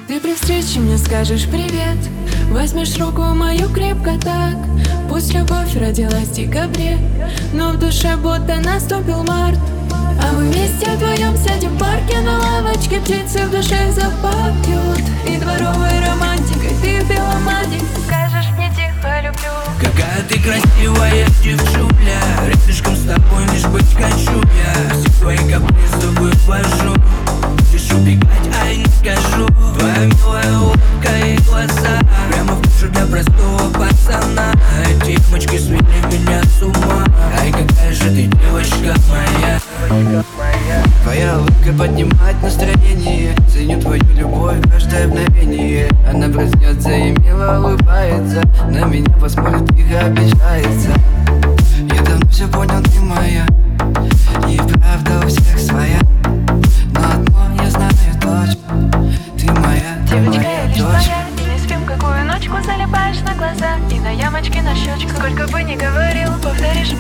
Ты при встрече мне скажешь привет, возьмешь руку мою крепко так. Пусть любовь родилась в декабре, но в душе будто наступил март. А мы вместе вдвоем сядем в парке на лавочке, птицы в душе запахнут. И дворовой романтикой ты в белом одеге скажешь мне тихо люблю. Какая ты красивая девчуля, рядышком с тобой лишь быть хочу я. Все твои капризы вывожу, будешь убегать, а я не скажу. Твоя милая улыбка и глаза прямо в душу для простого пацана. Эти мочки свели меня с ума. Ай, какая же ты девочка моя. Твоя улыбка поднимает настроение, ценю твою любовь каждое мгновение. Она проснется и мило улыбается, на меня посмотрит, тихо обижается. Я давно все понял, ты моя, и правда у всех своя. Но одно я знаю точно, ты моя, ты Девочка, моя я лишь дочь. твоя, не спим, какую ночку залипаешь на глаза и на ямочки на щечках. Сколько бы ни говорил, повторишь